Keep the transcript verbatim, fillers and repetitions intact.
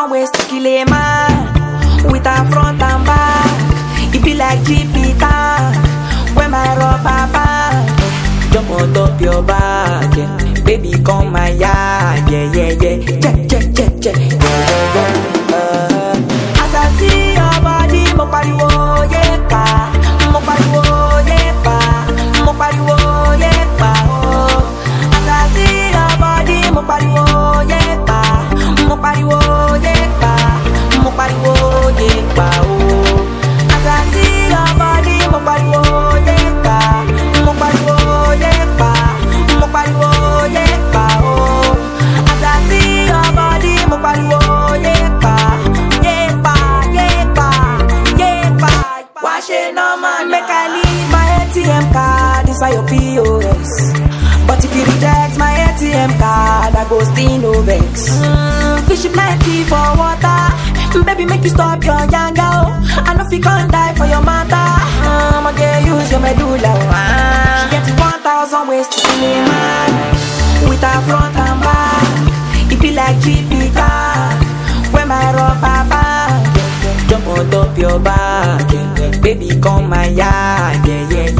thousand ways to kill a man. With a front and back, it be like G P tank. When my rubber band jump on top your back, yeah. Baby come my yard, yeah, yeah, yeah. Check, check, check, check, yeah, yeah, yeah. Uh, as I see your body, mo pariwo, yeah, pa. Mo pariwo, yeah, pa. Mo pariwo, yeah, pa, oh. As I see your body, mo pariwo, yeah, pa. Mo pariwo, yeah, pa. Mo pariwo, yeah, pa, oh. As I see your body, mo pariwo, yeah, pa. Mo pariwo, yeah, pa. Mo pariwo, yeah, pa, oh. As I see your body, mo pariwo, yeah, pa. Yeah, pa, yeah, pa, yeah, pa. Wash it no man, make I leave my A T M card inside your P O S. But if you reject my A T M card, I go still no vex. Mm, fish plenty for water. Baby, make you stop your yanga. I know if you can't die for your mother. Um, I get use your medulla. Uh, she gets one thousand ways to kill a man. With a front and back, it be like G P tank. When my rubber band jump on top your back, yeah. Baby come my yard, yeah, yeah,